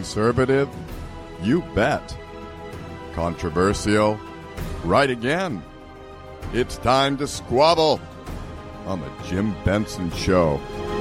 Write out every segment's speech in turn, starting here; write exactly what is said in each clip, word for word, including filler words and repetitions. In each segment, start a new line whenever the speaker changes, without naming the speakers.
Conservative? You bet. Controversial? Right again. It's time to squabble on the Jim Benson Show.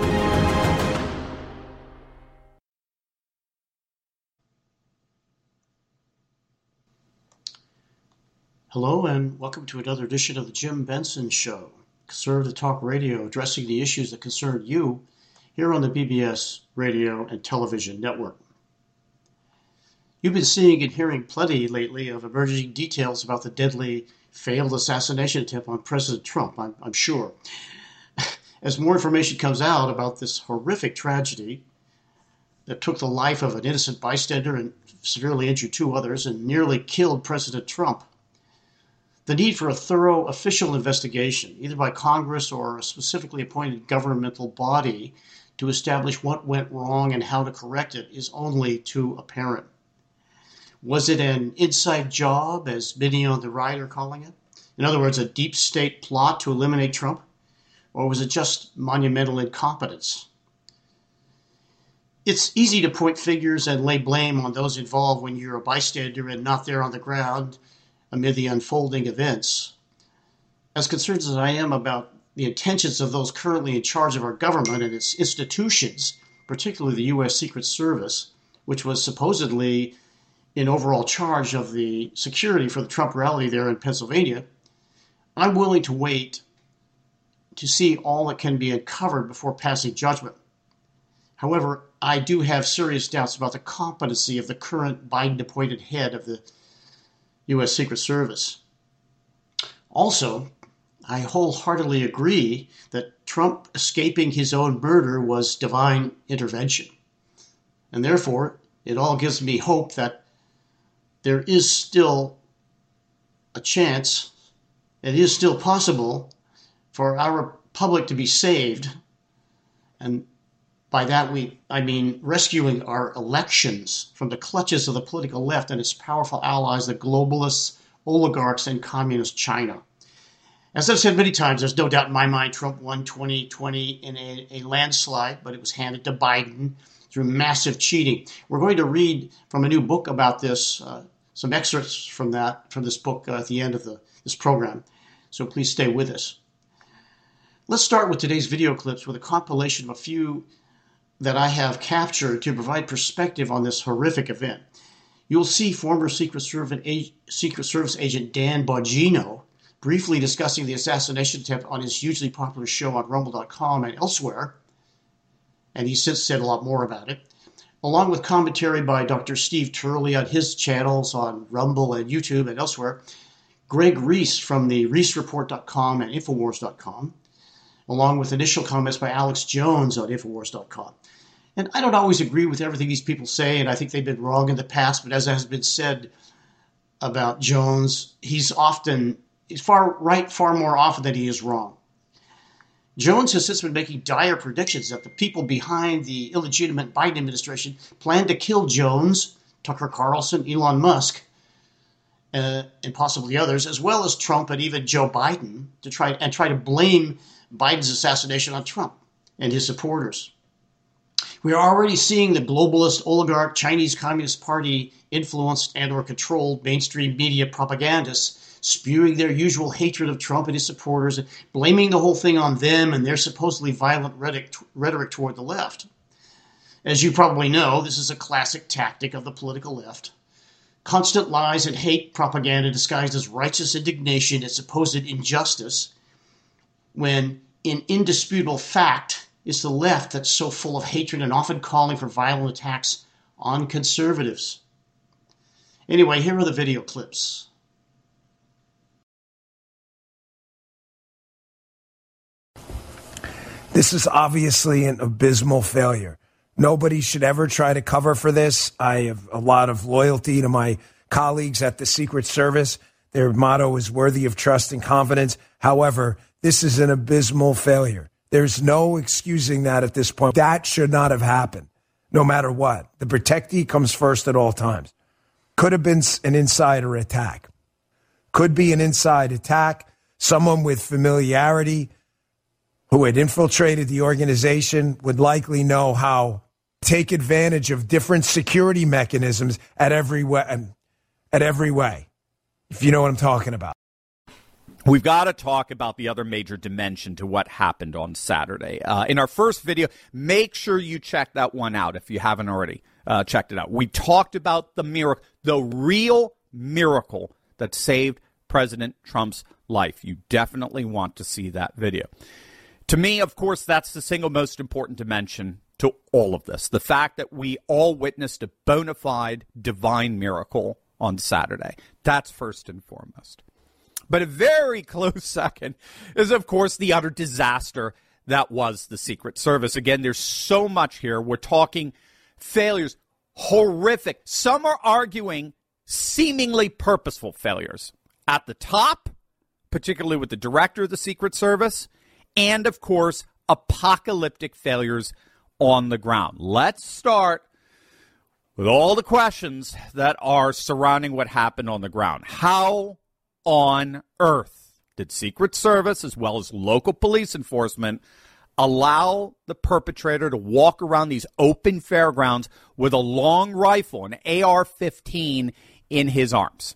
Hello and welcome to another edition of the Jim Benson Show, conservative talk radio addressing the issues that concern you here on the B B S radio and television network. You've been seeing and hearing plenty lately of emerging details about the deadly failed assassination attempt on President Trump, I'm, I'm sure. As more information comes out about this horrific tragedy that took the life of an innocent bystander and severely injured two others and nearly killed President Trump, the need for a thorough official investigation, either by Congress or a specifically appointed governmental body to establish what went wrong and how to correct it, is only too apparent. Was it an inside job, as many on the right are calling it? In other words, a deep state plot to eliminate Trump? Or was it just monumental incompetence? It's easy to point fingers and lay blame on those involved when you're a bystander and not there on the ground amid the unfolding events. As concerned as I am about the intentions of those currently in charge of our government and its institutions, particularly the U S Secret Service, which was supposedly in overall charge of the security for the Trump rally there in Pennsylvania, I'm willing to wait to see all that can be uncovered before passing judgment. However, I do have serious doubts about the competency of the current Biden-appointed head of the U S Secret Service. Also, I wholeheartedly agree that Trump escaping his own murder was divine intervention. And therefore, it all gives me hope that there is still a chance, it is still possible for our republic to be saved. And by that, we I mean rescuing our elections from the clutches of the political left and its powerful allies, the globalists, oligarchs, and communist China. As I've said many times, there's no doubt in my mind Trump won twenty twenty in a, a landslide, but it was handed to Biden through massive cheating. We're going to read from a new book about this, uh, some excerpts from that, from this book uh, at the end of the, this program. So please stay with us. Let's start with today's video clips with a compilation of a few that I have captured to provide perspective on this horrific event. You'll see former Secret Service, Secret Service agent Dan Bongino briefly discussing the assassination attempt on his hugely popular show on rumble dot com and elsewhere, and he's since said a lot more about it, along with commentary by Doctor Steve Turley on his channels on Rumble and YouTube and elsewhere, Greg Reese from the reese report dot com and infowars dot com, along with initial comments by Alex Jones on infowars dot com. And I don't always agree with everything these people say, and I think they've been wrong in the past, but as has been said about Jones, he's often, he's far right far more often than he is wrong. Jones has since been making dire predictions that the people behind the illegitimate Biden administration plan to kill Jones, Tucker Carlson, Elon Musk, uh, and possibly others, as well as Trump and even Joe Biden, to try and try to blame Biden's assassination on Trump and his supporters. We are already seeing the globalist, oligarch, Chinese Communist Party influenced and or controlled mainstream media propagandists spewing their usual hatred of Trump and his supporters and blaming the whole thing on them and their supposedly violent rhetoric, rhetoric toward the left. As you probably know, this is a classic tactic of the political left. Constant lies and hate propaganda disguised as righteous indignation and supposed injustice, when in indisputable fact it's the left that's so full of hatred and often calling for violent attacks on conservatives. Anyway, here are the video clips.
This is obviously an abysmal failure. Nobody should ever try to cover for this. I have a lot of loyalty to my colleagues at the Secret Service. Their motto is worthy of trust and confidence. However, this is an abysmal failure. There's no excusing that at this point. That should not have happened, no matter what. The protectee comes first at all times. Could have been an insider attack. Could be an inside attack. Someone with familiarity who had infiltrated the organization would likely know how take advantage of different security mechanisms at every way, at every way, if you know what I'm talking about.
We've got to talk about the other major dimension to what happened on Saturday. Uh, in our first video, make sure you check that one out if you haven't already uh, checked it out. We talked about the miracle, the real miracle that saved President Trump's life. You definitely want to see that video. To me, of course, that's the single most important dimension to all of this. The fact that we all witnessed a bona fide divine miracle on Saturday. That's first and foremost. But a very close second is, of course, the utter disaster that was the Secret Service. Again, there's so much here. We're talking failures, horrific. Some are arguing seemingly purposeful failures. At the top, particularly with the director of the Secret Service, and, of course, apocalyptic failures on the ground. Let's start with all the questions that are surrounding what happened on the ground. How on earth did Secret Service, as well as local police enforcement, allow the perpetrator to walk around these open fairgrounds with a long rifle, an A R fifteen, in his arms?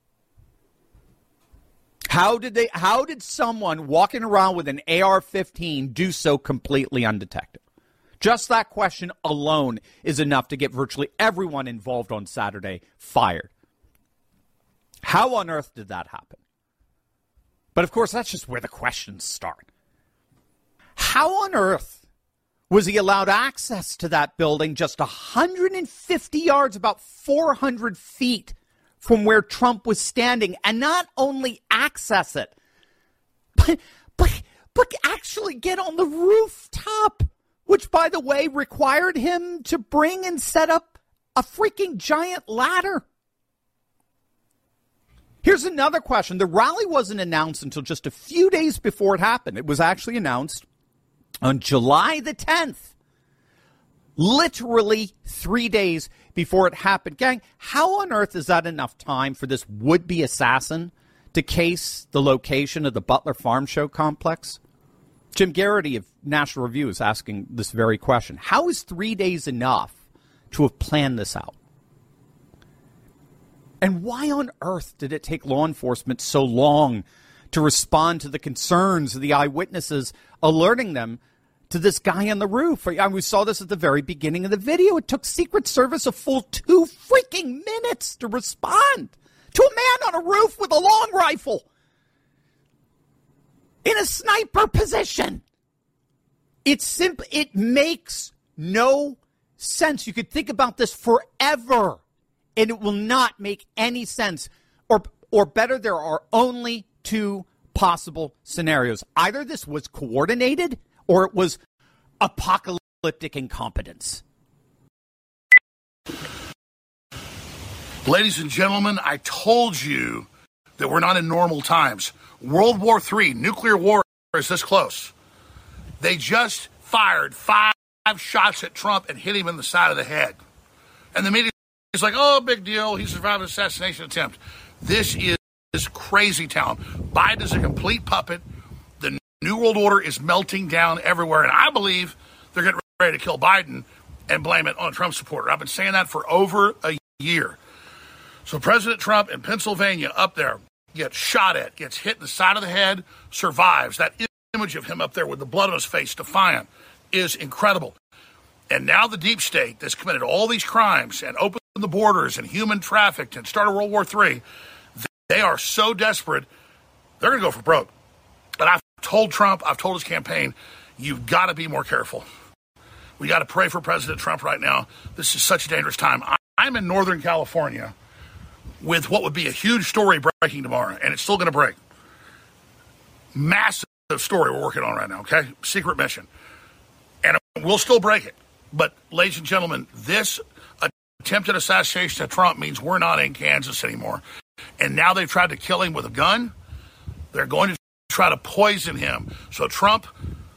How did they? How did someone walking around with an A R fifteen do so completely undetected? Just that question alone is enough to get virtually everyone involved on Saturday fired. How on earth did that happen? But of course, that's just where the questions start. How on earth was he allowed access to that building just one hundred fifty yards, about four hundred feet from where Trump was standing, and not only access it, but, but, but actually get on the rooftop, which, by the way, required him to bring and set up a freaking giant ladder? Here's another question. The rally wasn't announced until just a few days before it happened. It was actually announced on July the tenth, literally three days before it happened. Gang, how on earth is that enough time for this would-be assassin to case the location of the Butler Farm Show complex? Jim Garrity of National Review is asking this very question. How is three days enough to have planned this out? And why on earth did it take law enforcement so long to respond to the concerns of the eyewitnesses, alerting them to this guy on the roof? And we saw this at the very beginning of the video. It took Secret Service a full two freaking minutes to respond to a man on a roof with a long rifle in a sniper position. It's simple. It makes no sense. You could think about this forever, and it will not make any sense. Or, or better, there are only two possible scenarios. Either this was coordinated, or it was apocalyptic incompetence.
Ladies and gentlemen, I told you that we're not in normal times. World War Three, nuclear war is this close. They just fired five shots at Trump and hit him in the side of the head. And the media is like, oh, big deal. He survived an assassination attempt. This is, is crazy town. Biden is a complete puppet. The New World Order is melting down everywhere. And I believe they're getting ready to kill Biden and blame it on a Trump supporter. I've been saying that for over a year. So President Trump in Pennsylvania up there gets shot at, gets hit in the side of the head, survives. That image of him up there with the blood on his face, defiant, is incredible. And now the deep state that's committed all these crimes and opened the borders and human trafficked and started World War Three, they are so desperate, they're going to go for broke. And I've told Trump, I've told his campaign, you've got to be more careful. We got to pray for President Trump right now. This is such a dangerous time. I'm in Northern California with what would be a huge story breaking tomorrow, and it's still going to break. Massive story we're working on right now, okay? Secret mission. And we'll still break it. But, ladies and gentlemen, this attempted assassination of Trump means we're not in Kansas anymore. And now they've tried to kill him with a gun. They're going to try to poison him. So Trump,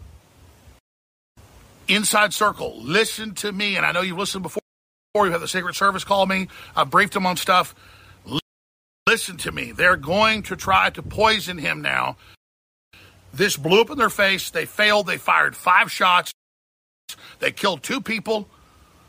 inside circle, listen to me. And I know you've listened before. You had the Secret Service call me. I've briefed them on stuff. Listen to me. They're going to try to poison him now. This blew up in their face. They failed. They fired five shots. They killed two people.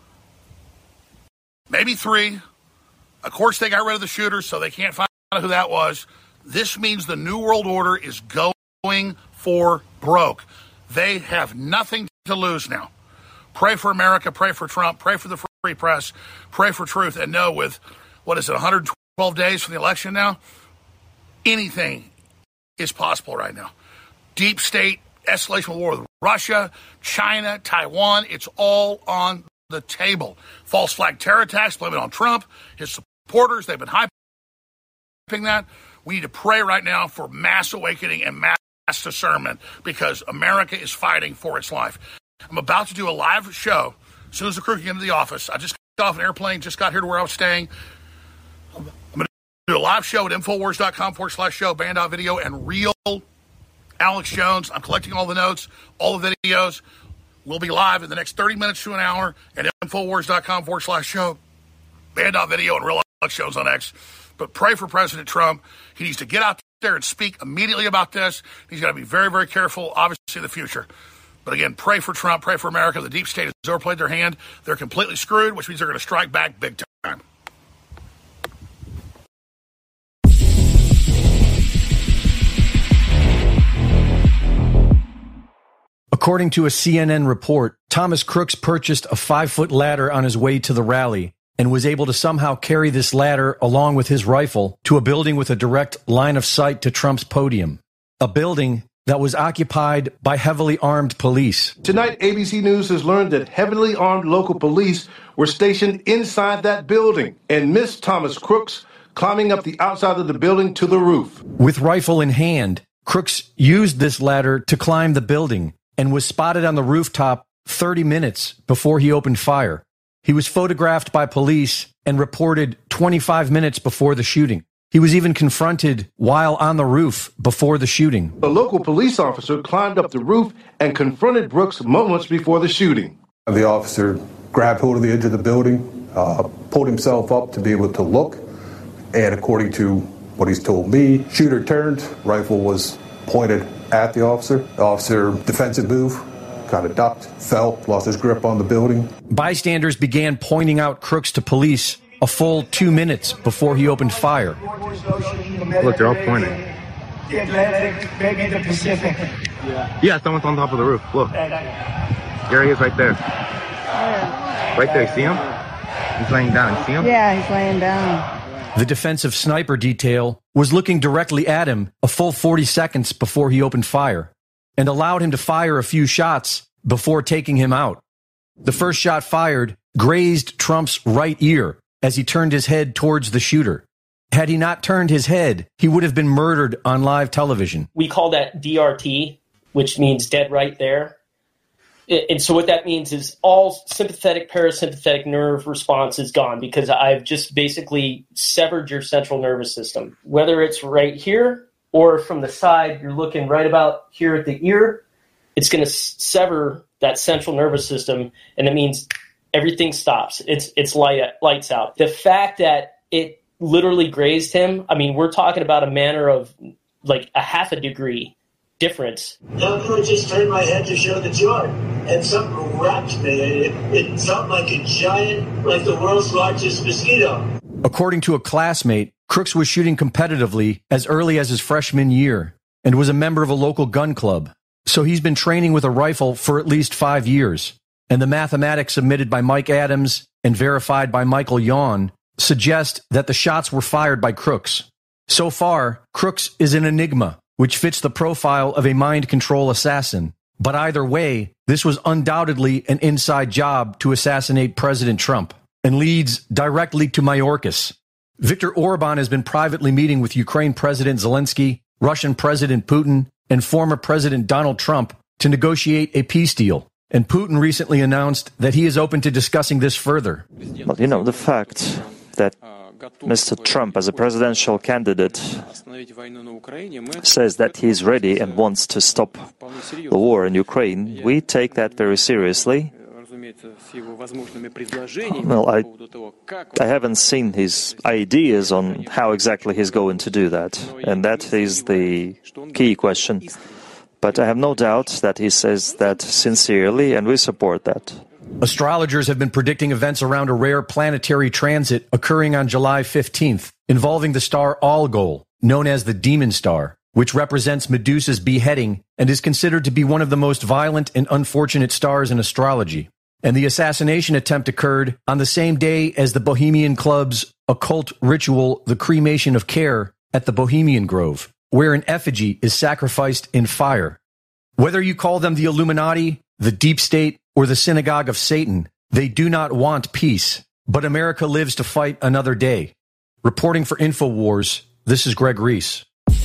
maybe three. Of course, they got rid of the shooter, so they can't find out who that was. This means the New World Order is going for broke. They have nothing to lose now. Pray for America, pray for Trump, pray for the free press, pray for truth, and know with, what is it, one hundred twelve days from the election now? Anything is possible right now. Deep state, escalation of war with Russia, China, Taiwan, it's all on the table. False flag terror attacks, blame it on Trump, his supporters, they've been hyping that. We need to pray right now for mass awakening and mass discernment because America is fighting for its life. I'm about to do a live show as soon as the crew can get into the office. I just got off an airplane, just got here to where I was staying. I'm going to do a live show at Infowars.com forward slash show, band.video, and real Alex Jones. I'm collecting all the notes, all the videos. We'll be live in the next thirty minutes to an hour at Infowars.com forward slash show, band.video, and real Alex Jones on X. But pray for President Trump. He needs to get out there and speak immediately about this. He's got to be very, very careful, obviously, in the future. But again, pray for Trump, pray for America. The deep state has overplayed their hand. They're completely screwed, which means they're going to strike back big time.
According to a C N N report, Thomas Crooks purchased a five-foot ladder on his way to the rally and was able to somehow carry this ladder along with his rifle to a building with a direct line of sight to Trump's podium, a building that was occupied by heavily armed police.
Tonight, A B C News has learned that heavily armed local police were stationed inside that building and missed Thomas Crooks climbing up the outside of the building to the roof.
With rifle in hand, Crooks used this ladder to climb the building and was spotted on the rooftop thirty minutes before he opened fire. He was photographed by police and reported twenty-five minutes before the shooting. He was even confronted while on the roof before the shooting.
A local police officer climbed up the roof and confronted Brooks moments before the shooting.
The officer grabbed hold of the edge of the building, uh, pulled himself up to be able to look, and according to what he's told me, shooter turned, rifle was pointed at the officer. The officer, defensive move, kind of ducked, fell, lost his grip on the building.
Bystanders began pointing out Crooks to police a full two minutes before he opened fire.
Look, they're all pointing.
The Atlantic, maybe the Pacific.
Yeah. Yeah, someone's on top of the roof. Look. There he is right there. Right there, see him? He's laying down. You see him?
Yeah, he's laying down.
The defensive sniper detail was looking directly at him a full forty seconds before he opened fire and allowed him to fire a few shots before taking him out. The first shot fired grazed Trump's right ear as he turned his head towards the shooter. Had he not turned his head, he would have been murdered on live television.
We call that D R T, which means dead right there. And so what that means is all sympathetic, parasympathetic nerve response is gone because I've just basically severed your central nervous system. Whether it's right here or from the side, you're looking right about here at the ear, it's going to sever that central nervous system, and it means everything stops. It's it's light, lights out. The fact that it literally grazed him, I mean, we're talking about a matter of like a half a degree difference.
I just turned my head to show the chart, and something wrapped me. It, it felt like a giant, like the world's largest mosquito.
According to a classmate, Crooks was shooting competitively as early as his freshman year and was a member of a local gun club. So he's been training with a rifle for at least five years. And the mathematics submitted by Mike Adams and verified by Michael Yawn suggest that the shots were fired by Crooks. So far, Crooks is an enigma, which fits the profile of a mind control assassin. But either way, this was undoubtedly an inside job to assassinate President Trump and leads directly to Mayorkas. Viktor Orban has been privately meeting with Ukraine President Zelensky, Russian President Putin, and former President Donald Trump to negotiate a peace deal. And Putin recently announced that he is open to discussing this further.
Well, you know, the fact that Mister Trump, as a presidential candidate, says that he's ready and wants to stop the war in Ukraine, we take that very seriously. Well, I, I haven't seen his ideas on how exactly he's going to do that, and that is the key question. But I have no doubt that he says that sincerely, and we support that.
Astrologers have been predicting events around a rare planetary transit occurring on July fifteenth, involving the star Algol, known as the Demon Star, which represents Medusa's beheading and is considered to be one of the most violent and unfortunate stars in astrology. And the assassination attempt occurred on the same day as the Bohemian Club's occult ritual, the Cremation of Care, at the Bohemian Grove, where an effigy is sacrificed in fire. Whether you call them the Illuminati, the Deep State, or the Synagogue of Satan, they do not want peace. But America lives to fight another day. Reporting for InfoWars, this is Greg Reese.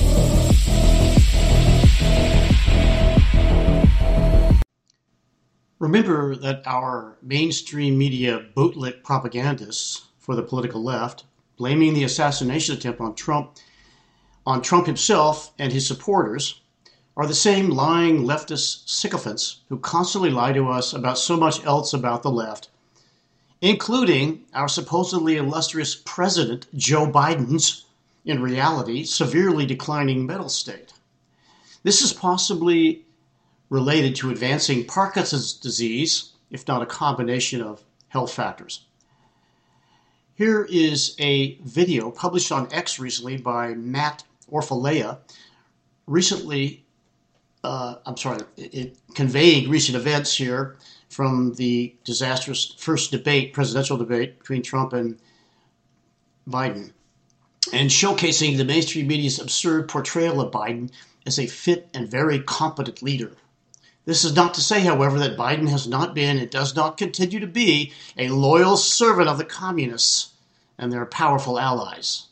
Remember that our mainstream media bootlick propagandists for the political left, blaming the assassination attempt on Trump, on Trump himself and his supporters, are the same lying leftist sycophants who constantly lie to us about so much else about the left, including our supposedly illustrious president, Joe Biden's, in reality, severely declining mental state. This is possibly related to advancing Parkinson's disease, if not a combination of health factors. Here is a video published on X recently by Matt Orfalea, recently, uh, I'm sorry, it, it conveying recent events here from the disastrous first debate, presidential debate between Trump and Biden, and showcasing the mainstream media's absurd portrayal of Biden as a fit and very competent leader. This is not to say, however, that Biden has not been and does not continue to be a loyal servant of the communists and their powerful allies.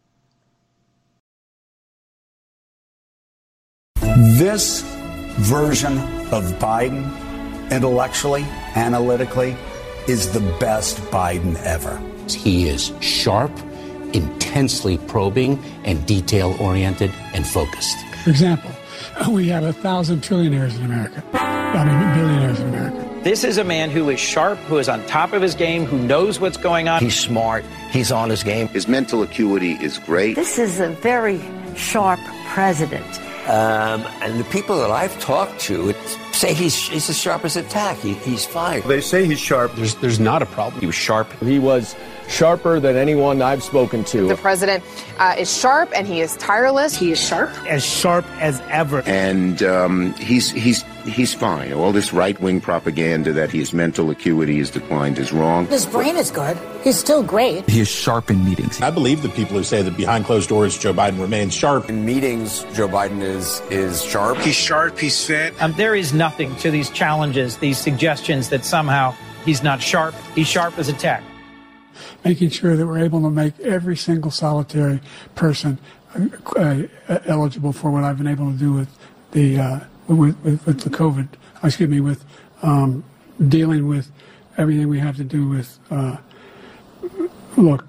This version of Biden, intellectually, analytically, is the best Biden ever.
He is sharp, intensely probing, and detail-oriented and focused.
For example, we have a thousand trillionaires in America. I mean, billionaires in America.
This is a man who is sharp, who is on top of his game, who knows what's going on.
He's smart. He's on his game.
His mental acuity is great.
This is a very sharp president.
Um, and the people that I've talked to say he's he's as sharp as a tack. He, he's fine.
They say he's sharp.
There's there's not a problem.
He was sharp.
He was sharper than anyone I've spoken to.
The president uh, is sharp and he is tireless.
He is sharp.
As sharp as ever.
And um, he's he's he's fine. All this right-wing propaganda that his mental acuity has declined is wrong.
His brain is good. He's still great.
He is sharp in meetings.
I believe the people who say that behind closed doors, Joe Biden remains sharp.
In meetings, Joe Biden is is sharp.
He's sharp. He's fit.
Um, there is nothing to these challenges, these suggestions that somehow he's not sharp. He's sharp as a tack.
Making sure that we're able to make every single solitary person uh, uh, eligible for what I've been able to do with the uh, with, with, with the COVID. Excuse me, with um, dealing with everything we have to do with. Uh, look,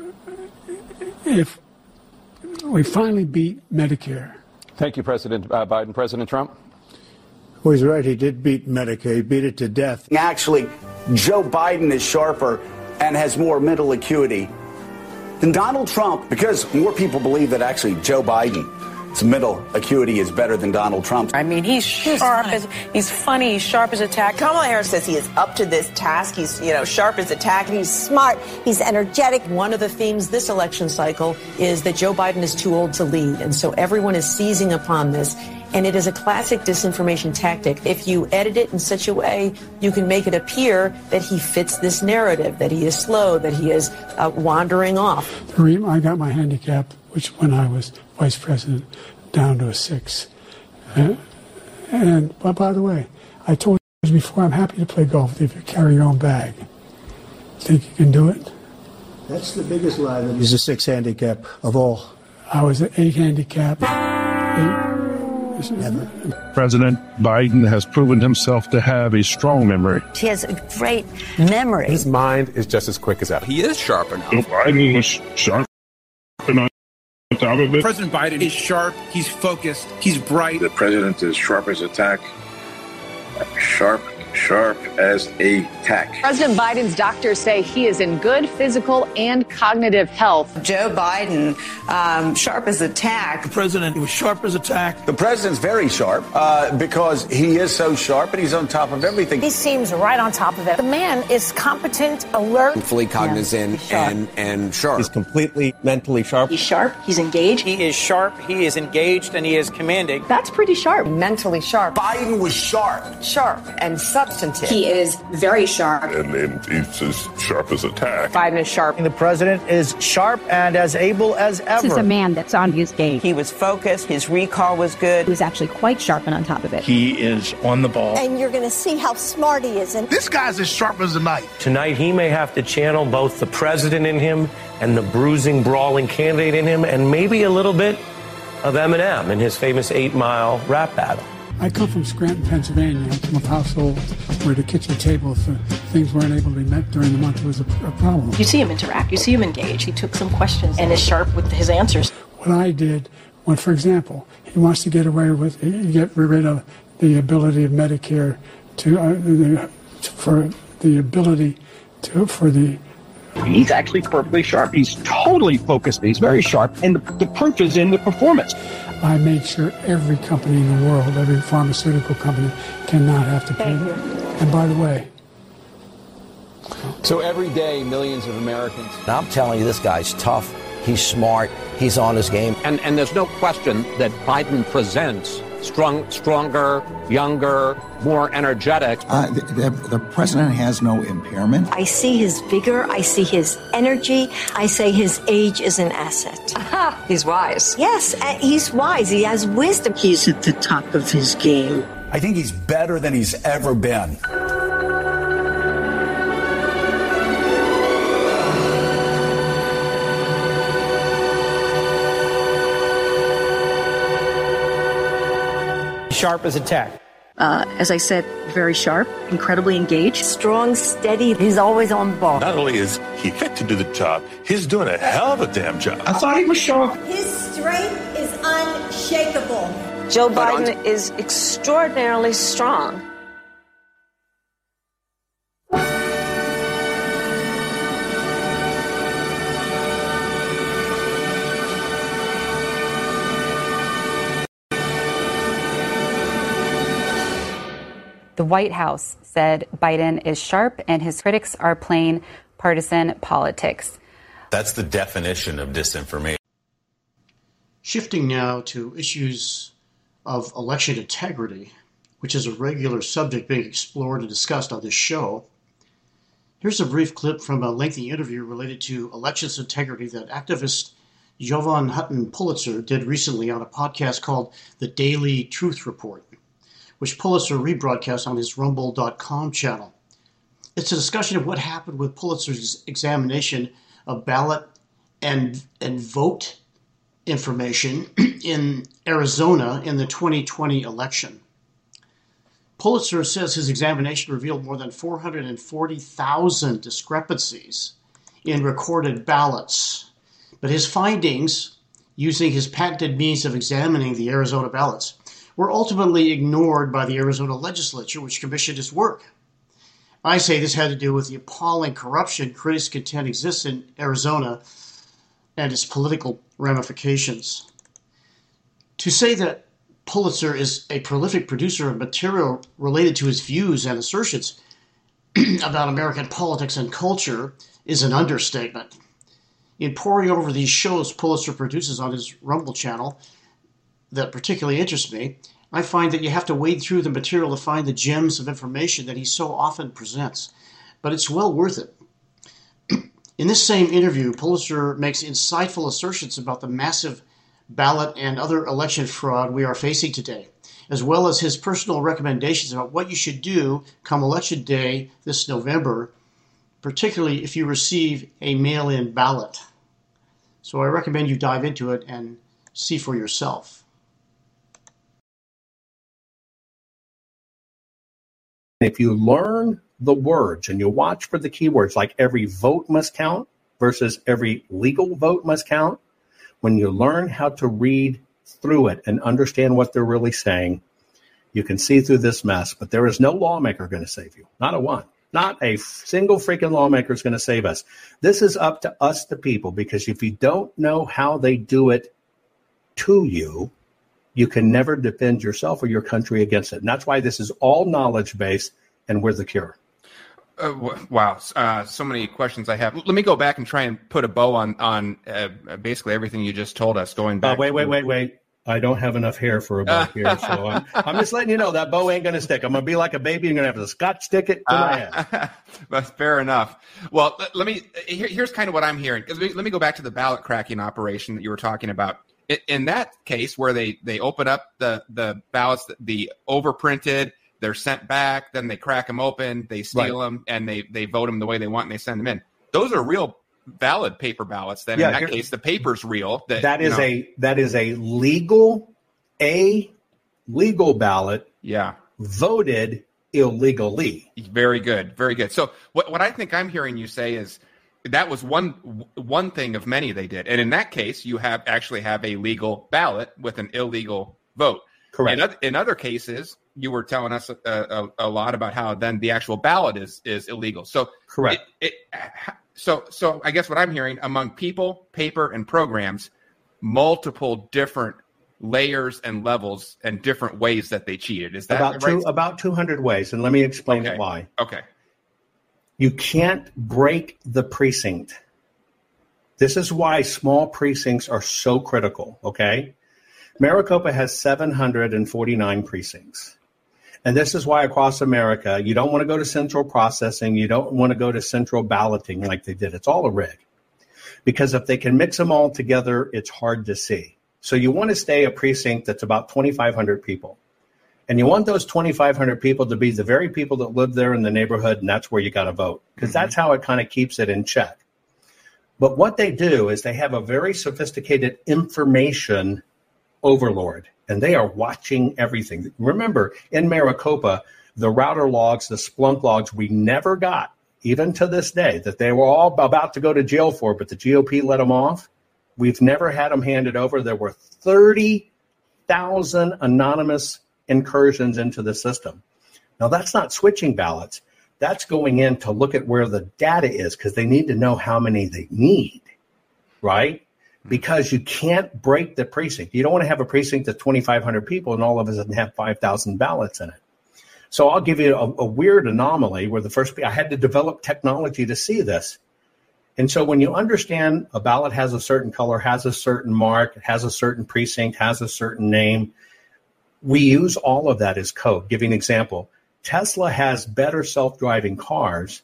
if we finally beat Medicare.
Thank you, President uh, Biden. President Trump.
Well, he's right. He did beat Medicare. He beat it to death.
Actually, Joe Biden is sharper and has more mental acuity than Donald Trump, because more people believe that actually Joe Biden's mental acuity is better than Donald Trump.
I mean, he's sharp as he's funny, he's sharp as a tack.
Kamala Harris says he is up to this task. He's, you know, sharp as a tack. He's smart. He's energetic.
One of the themes this election cycle is that Joe Biden is too old to lead, and so everyone is seizing upon this. And it is a classic disinformation tactic. If you edit it in such a way, you can make it appear that he fits this narrative, that he is slow, that he is uh, wandering off.
I got my handicap, which when I was vice president, down to a six. Uh, and but by the way, I told you before, I'm happy to play golf if you carry your own bag. Think you can do it?
That's the biggest lie. That he's a six handicap of all.
I was an eight handicap. Eight.
President Biden has proven himself to have a strong memory.
He has a great memory.
His mind is just as quick as ever.
He is sharp enough.
So Biden was sharp and on top of it.
President Biden is sharp. He's focused. He's bright.
The president is sharp as a tack. Sharp
sharp as a tack.
President Biden's doctors say he is in good physical and cognitive health.
Joe Biden, um, sharp as a tack.
The president was sharp as a tack.
The president's very sharp uh, because he is so sharp and he's on top of everything.
He seems right on top of it. The man is competent, alert,
fully cognizant
yeah,
and, and sharp.
He's completely mentally sharp.
He's sharp. He's engaged.
He is sharp, he is engaged, and he is commanding.
That's pretty sharp. Mentally sharp.
Biden was sharp.
Sharp and substantive. He is very sharp.
And, and he's as sharp as a tack.
Biden is sharp.
The president is sharp and as able as ever.
This is a man that's on his game.
He was focused. His recall was good.
He was actually quite sharp and on top of it.
He is on the ball.
And you're going to see how smart he is. And
this guy's as sharp as a knife.
Tonight, he may have to channel both the president in him and the bruising, brawling candidate in him, and maybe a little bit of Eminem in his famous eight-mile rap battle.
I come from Scranton, Pennsylvania. I'm from a household where the kitchen table, if uh, things weren't able to be met during the month, was a, a problem.
You see him interact. You see him engage. He took some questions and is sharp with his answers.
What I did, when, for example, he wants to get away with, get rid of the ability of Medicare to, uh, the, for the ability to, for the
He's actually perfectly sharp. He's totally focused. He's very sharp. And the, the proof is in the performance.
I made sure every company in the world, every pharmaceutical company, cannot have to pay them. And by the way...
So every day, millions of Americans...
I'm telling you, this guy's tough. He's smart. He's on his game.
And, and there's no question that Biden presents strong, stronger, younger, more energetic.
Uh, the, the, the president has no impairment.
I see his vigor. I see his energy. I say his age is an asset.
Aha, he's wise.
Yes, uh, he's wise. He has wisdom. He's at the top of his game.
I think he's better than he's ever been.
Sharp as a tack.
Uh, as I said, very sharp, incredibly engaged.
Strong, steady. He's always on the ball.
Not only is he fit to do the job, he's doing a hell of a damn job.
I thought he was sharp.
His strength is unshakable. Joe Biden is extraordinarily strong.
The White House said Biden is sharp and his critics are playing partisan politics.
That's the definition of disinformation.
Shifting now to issues of election integrity, which is a regular subject being explored and discussed on this show. Here's a brief clip from a lengthy interview related to elections integrity that activist Jovan Hutton Pulitzer did recently on a podcast called The Daily Truth Report, which Pulitzer rebroadcast on his rumble dot com channel. It's a discussion of what happened with Pulitzer's examination of ballot and, and vote information in Arizona in the twenty twenty election. Pulitzer says his examination revealed more than four hundred forty thousand discrepancies in recorded ballots, but his findings, using his patented means of examining the Arizona ballots, were ultimately ignored by the Arizona legislature, which commissioned his work. I say this had to do with the appalling corruption critics contend exists in Arizona and its political ramifications. To say that Pulitzer is a prolific producer of material related to his views and assertions about American politics and culture is an understatement. In poring over these shows Pulitzer produces on his Rumble channel that particularly interests me, I find that you have to wade through the material to find the gems of information that he so often presents. But it's well worth it. In this same interview, Pulitzer makes insightful assertions about the massive ballot and other election fraud we are facing today, as well as his personal recommendations about what you should do come election day this November, particularly if you receive a mail-in ballot. So I recommend you dive into it and see for yourself.
If you learn the words and you watch for the keywords, like every vote must count versus every legal vote must count, when you learn how to read through it and understand what they're really saying, You can see through this mess, but there is no lawmaker going to save you. Not a one. Not a single freaking lawmaker is going to save us. This is up to us, the people, because if you don't know how they do it to you, you can never defend yourself or your country against it. And that's why this is all knowledge-based, and we're the cure.
Uh, wow. Uh, so many questions I have. Let me go back and try and put a bow on, on uh, basically everything you just told us going back.
Uh, wait, wait,
to-
wait, wait. I don't have enough hair for a bow here, so I'm, I'm just letting you know that bow ain't going to stick. I'm going to be like a baby. You're going to have to scotch stick it to my head.
Uh, but fair enough. Well, let, let me. Here, here's kind of what I'm hearing. Let me go back to the ballot cracking operation that you were talking about. In, in that case, where they they open up the the ballots, the overprinted, they're sent back, then they crack them open, they steal right. them, and they they vote them the way they want, and they send them in. Those are real valid paper ballots. Then yeah, in that here, case, the paper's real. That,
that is
you know,
a that is a legal a legal ballot.
Yeah,
voted illegally.
Very good, very good. So what what I think I'm hearing you say is that was one one thing of many they did, and in that case, you have actually have a legal ballot with an illegal vote.
Correct.
In other, in other cases, you were telling us a, a, a lot about how then the actual ballot is is illegal. So
correct.
It, it, so so I guess what I'm hearing among people, paper, and programs, multiple different layers and levels and different ways that they cheated. Is that
about
right?
two about two hundred ways, and let me explain
okay.
it why.
Okay.
You can't break the precinct. This is why small precincts are so critical, okay? Maricopa has seven hundred forty-nine precincts. And this is why across America, you don't want to go to central processing. You don't want to go to central balloting like they did. It's all a rig. Because if they can mix them all together, it's hard to see. So you want to stay a precinct that's about twenty-five hundred people. And you want those twenty-five hundred people to be the very people that live there in the neighborhood, and that's where you got to vote. Because mm-hmm. that's how it kind of keeps it in check. But what they do is they have a very sophisticated information overlord, and they are watching everything. Remember, in Maricopa, the router logs, the Splunk logs, we never got, even to this day, that they were all about to go to jail for, but the G O P let them off. We've never had them handed over. There were thirty thousand anonymous incursions into the system. Now, that's not switching ballots. That's going in to look at where the data is because they need to know how many they need, right? Because you can't break the precinct. You don't want to have a precinct of twenty-five hundred people and all of a sudden have five thousand ballots in it. So I'll give you a, a weird anomaly where the first, I had to develop technology to see this. And so when you understand a ballot has a certain color, has a certain mark, has a certain precinct, has a certain name, we use all of that as code. Give you an example. Tesla has better self-driving cars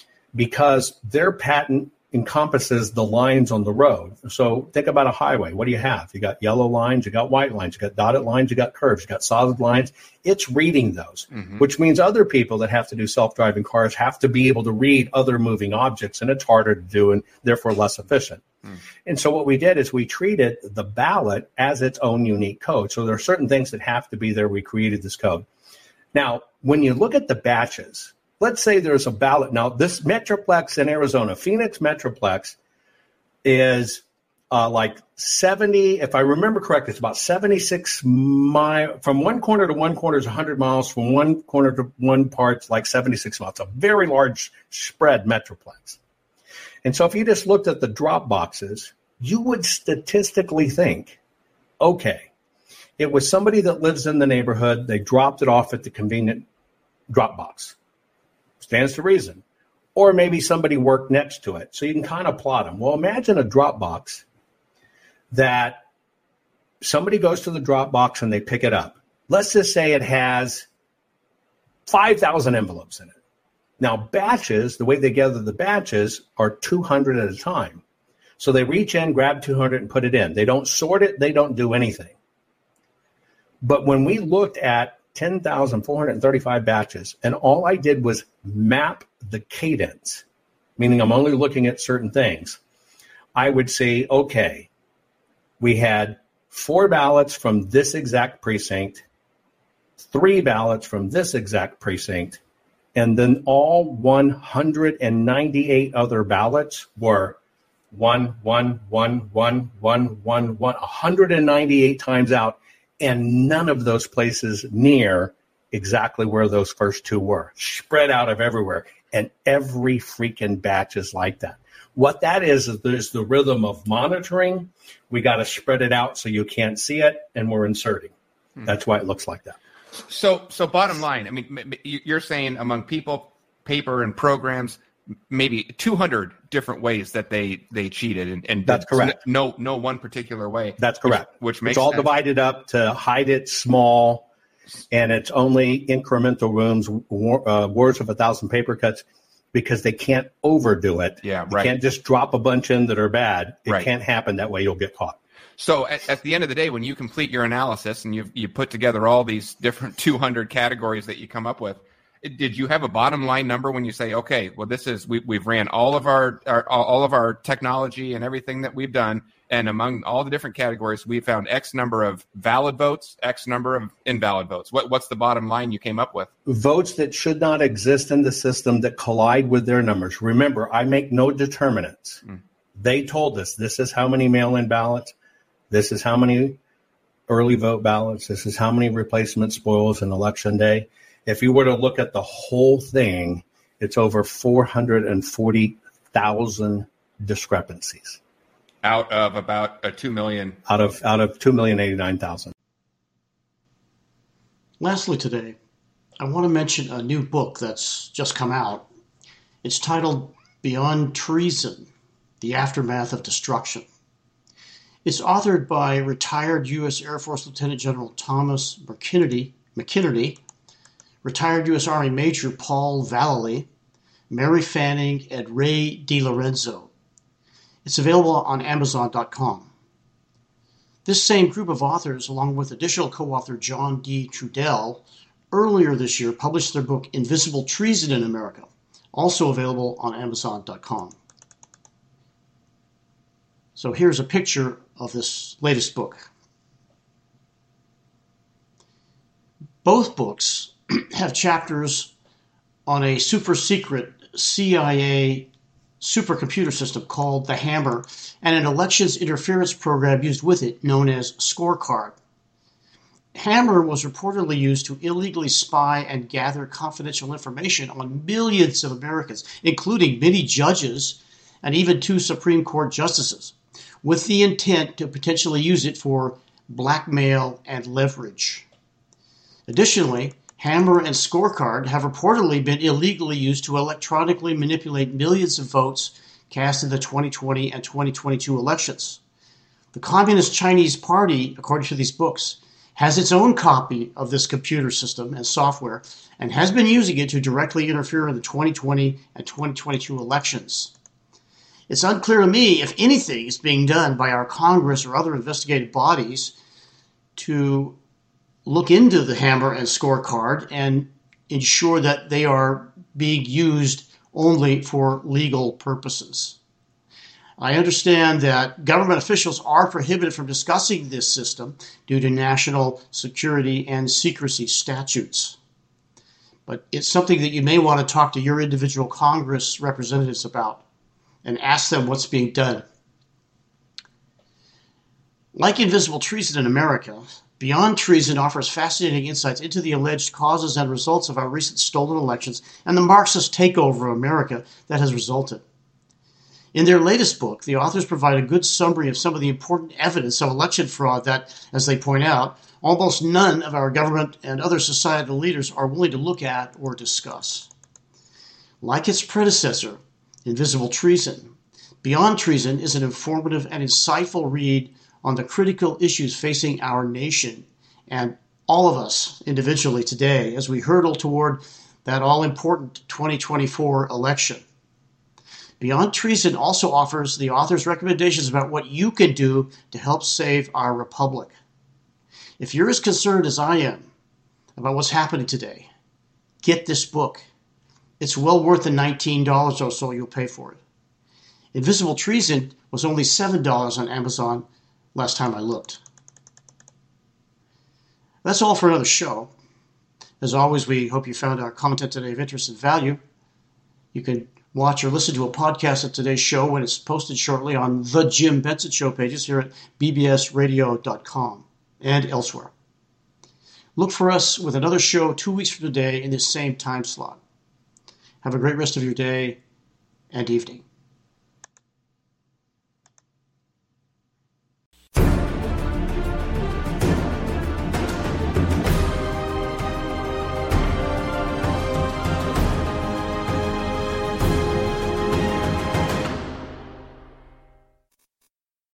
because their patent encompasses the lines on the road. So think about a highway. What do you have? You got yellow lines, you got white lines, you got dotted lines, you got curves, you got solid lines. It's reading those, mm-hmm. which means other people that have to do self-driving cars have to be able to read other moving objects, and it's harder to do and therefore less efficient. Mm. And so what we did is we treated the ballot as its own unique code. So there are certain things that have to be there. We created this code. Now, when you look at the batches, let's say there's a ballot. Now, this Metroplex in Arizona, Phoenix Metroplex, is uh, like seventy, if I remember correctly, it's about seventy-six miles. From one corner to one corner is one hundred miles. From one corner to one part, it's like seventy-six miles. It's a very large spread Metroplex. And so if you just looked at the drop boxes, you would statistically think, okay, it was somebody that lives in the neighborhood. They dropped it off at the convenient drop box. Stands to reason. Or maybe somebody worked next to it. So you can kind of plot them. Well, imagine a drop box that somebody goes to the drop box and they pick it up. Let's just say it has five thousand envelopes in it. Now, batches, the way they gather the batches are two hundred at a time. So they reach in, grab two hundred, and put it in. They don't sort it. They don't do anything. But when we looked at ten thousand four hundred thirty-five batches, and all I did was map the cadence, meaning I'm only looking at certain things, I would say, okay, we had four ballots from this exact precinct, three ballots from this exact precinct, and then all one hundred ninety-eight other ballots were one, one, one, one, one, one, one, one hundred ninety-eight times out, and none of those places near exactly where those first two were, spread out of everywhere. And every freaking batch is like that. What that is, is there's the rhythm of monitoring. We got to spread it out so you can't see it, and we're inserting. Hmm. That's why it looks like that.
So, so bottom line, I mean, you're saying among people, paper, and programs, maybe two hundred different ways that they, they cheated, and, and
that's correct.
No, no one particular way.
That's correct.
Which, which makes
it's all
sense.
Divided up to hide it small, and it's only incremental rooms, uh, words of a thousand paper cuts, because they can't overdo it.
Yeah,
you
right.
can't just drop a bunch in that are bad. It
right.
can't happen that way. You'll get caught.
So at, at the end of the day, when you complete your analysis and you you put together all these different two hundred categories that you come up with, did you have a bottom line number when you say, okay, well, this is we we've ran all of our, our all of our technology and everything that we've done, and among all the different categories, we found X number of valid votes, X number of invalid votes. What what's the bottom line you came up with?
Votes that should not exist in the system that collide with their numbers. Remember, I make no determinants. Mm. They told us this is how many mail-in ballots, this is how many early vote ballots, this is how many replacement spoils in election day. If you were to look at the whole thing, it's over four hundred forty thousand discrepancies.
Out of about a two million.
Out of out of two million eighty-nine thousand.
Lastly today, I want to mention a new book that's just come out. It's titled Beyond Treason, The Aftermath of Destruction. It's authored by retired U S Air Force Lieutenant General Thomas McKinney, McKinney retired U S Army Major Paul Vallely, Mary Fanning, and Ray DiLorenzo. It's available on Amazon dot com. This same group of authors, along with additional co-author John D. Trudell, earlier this year published their book Invisible Treason in America, also available on Amazon dot com. So here's a picture of this latest book. Both books have chapters on a super secret C I A supercomputer system called the Hammer and an elections interference program used with it known as Scorecard. Hammer was reportedly used to illegally spy and gather confidential information on millions of Americans, including many judges and even two Supreme Court justices, with the intent to potentially use it for blackmail and leverage. Additionally, Hammer and Scorecard have reportedly been illegally used to electronically manipulate millions of votes cast in the twenty twenty and twenty twenty-two elections. The Communist Chinese Party, according to these books, has its own copy of this computer system and software and has been using it to directly interfere in the twenty twenty and twenty twenty-two elections. It's unclear to me if anything is being done by our Congress or other investigative bodies to look into the Hammer and Scorecard and ensure that they are being used only for legal purposes. I understand that government officials are prohibited from discussing this system due to national security and secrecy statutes. But it's something that you may want to talk to your individual Congress representatives about and ask them what's being done. Like Invisible Treason in America, Beyond Treason offers fascinating insights into the alleged causes and results of our recent stolen elections and the Marxist takeover of America that has resulted. In their latest book, the authors provide a good summary of some of the important evidence of election fraud that, as they point out, almost none of our government and other societal leaders are willing to look at or discuss. Like its predecessor, Invisible Treason, Beyond Treason is an informative and insightful read on the critical issues facing our nation and all of us individually today as we hurtle toward that all-important twenty twenty-four election. Beyond Treason also offers the author's recommendations about what you can do to help save our republic. If you're as concerned as I am about what's happening today, get this book. It's well worth the nineteen dollars or so you'll pay for it. Invisible Treason was only seven dollars on Amazon last time I looked. That's all for another show. As always, we hope you found our content today of interest and value. You can watch or listen to a podcast of today's show when it's posted shortly on the Jim Benson Show pages here at b b s radio dot com and elsewhere. Look for us with another show two weeks from today in this same time slot. Have a great rest of your day and evening.